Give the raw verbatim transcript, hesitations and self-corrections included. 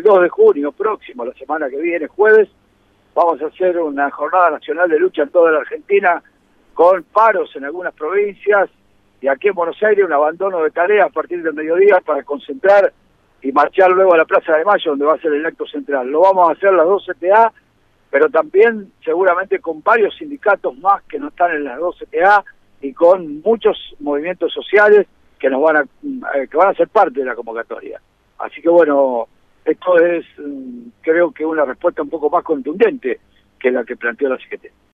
dos de junio próximo, la semana que viene, jueves, vamos a hacer una jornada nacional de lucha en toda la Argentina, con paros en algunas provincias, y aquí en Buenos Aires un abandono de tareas a partir del mediodía para concentrar y marchar luego a la Plaza de Mayo, donde va a ser el acto central. Lo vamos a hacer las dos C T A, pero también seguramente con varios sindicatos más que no están en las dos C T A y con muchos movimientos sociales que nos van a que van a ser parte de la convocatoria. Así que bueno, esto es creo que una respuesta un poco más contundente que la que planteó la C G T.